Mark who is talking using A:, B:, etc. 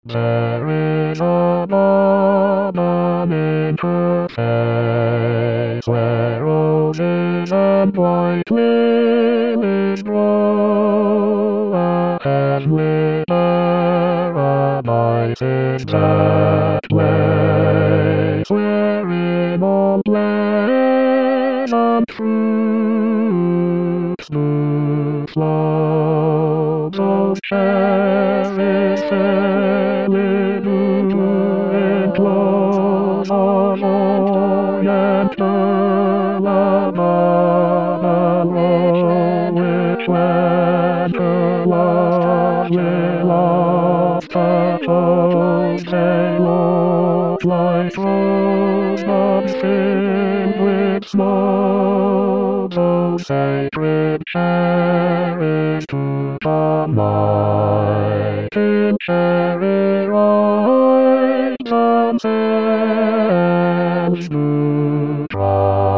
A: There is a modern interface where roses and white lilies grow. And with paradise in that place, wherein all pleasant fruits do flow. Those cherries to enclose our joy and which when her lovely love touches, they look like rosebuds filled with snow. Those sacred cherries to the night in cherry ripe sunsets do try.